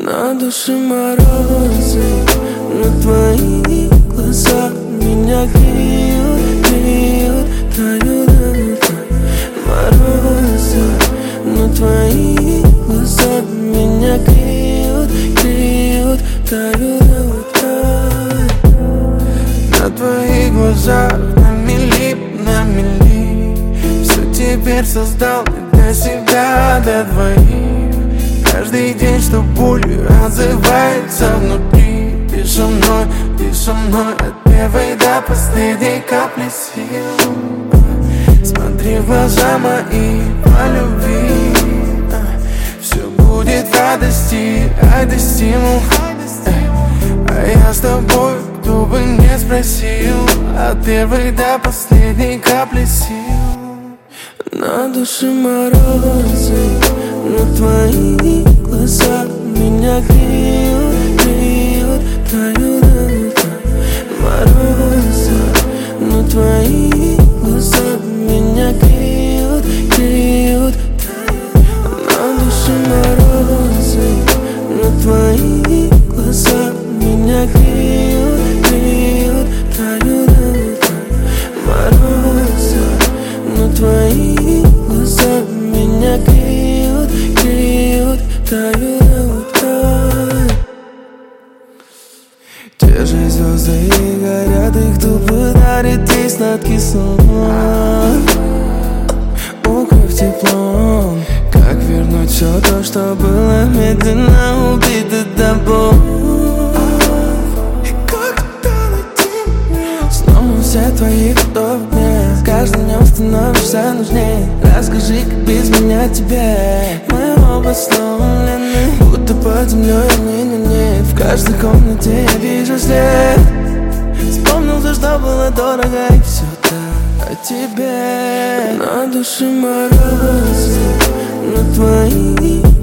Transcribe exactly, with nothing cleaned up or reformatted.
На душе морозы, но твои глаза меня греют, греют, тают, морозы, но твои глаза меня греют, греют, тают, на твоих глазах на мили, на мили. Все теперь создал для себя, для двоих. Каждый день, что болью отзывается внутри. Ты со мной, ты со мной от первой до последней капли сил. Смотри в глаза мои по любви. Все будет в радости, ради стимул. А я с тобой, кто бы не спросил, от первой до последней капли сил. На душе морозы, но твои глаза меня греют, греют, тают, морозы, но твои глаза меня греют, греют, на душе морозы, но твои глаза меня греют, греют, тают, морозы, но твои глаза меня греют, греют, тают, тают. Те же звезды и горят, их тупо дарит ей сладкий сон. Укрыв теплом, как вернуть все то, что было медленно убито тобой. Снова все твои вдохи, с каждым днем становишься нужней. Расскажи, как без меня тебе. Мы оба сломлены, будто под землей они на ней. В каждой комнате я вижу след. Вспомнил все, что было дорого, и все так о тебе. На душе морозы, но твои